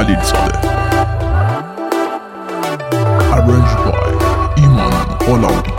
خلیل زاده. Arranged by ایمان غلامی.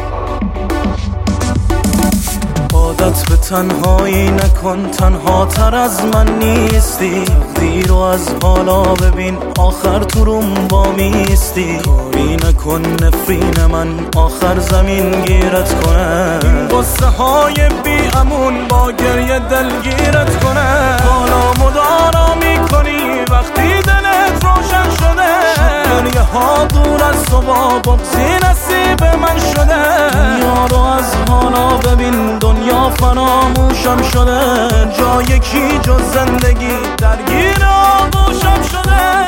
عادت به تنهایی نکن، تنها تر از من نیستی. تقدیر رو از حالا ببین، آخر تو روم با میستی. کاری نکن نفرین من آخر زمین گیرت کنه. این قصه های بی امون با گریه دلگیرت کنه. حالا مدارا میکنی وقتی دلت روشن شده. گریه ها دور از تو با بغضی نصیب من شده. دنیا رو از حالا ببین، دنیا فراموشم شده. جای کی جز زندگی درگیر آغوشم شده.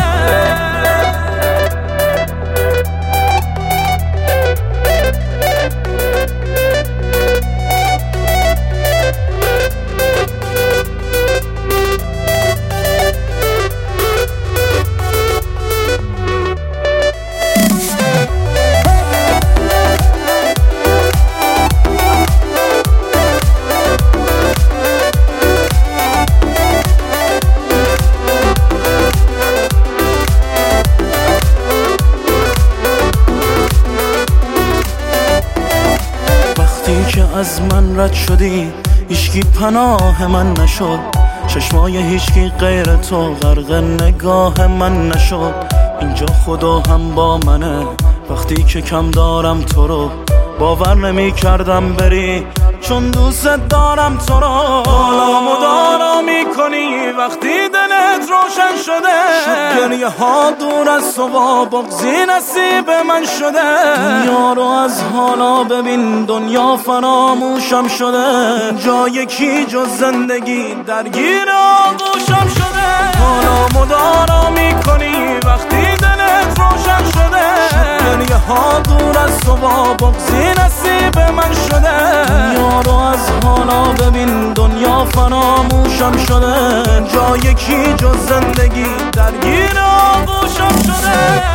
که از من رد شدی هیچکی پناه من نشد. چشمای هیچکی غیر تو غرق نگاه من نشد. اینجا خدا هم با منه وقتی که کم دارم تو رو. باور نمی کردم بری چون دوست دارم تو رو. حالا مدارا میکنی وقتی دلت روشن شده. گریه ها دور از تو با بغضی نصیب من شده. دنیا رو از حالا ببین، دنیا فراموشم شده. جای کی جز زندگی درگیر آغوشم شده. حالا مدارا میکنی وقتی دلت روشن شده. گریه ها دور از تو با بغضی نصیب من شده. دنیا رو از حالا ببین، دنیا فراموشم شده. جای کی جز زندگی درگیر آغوشم شده.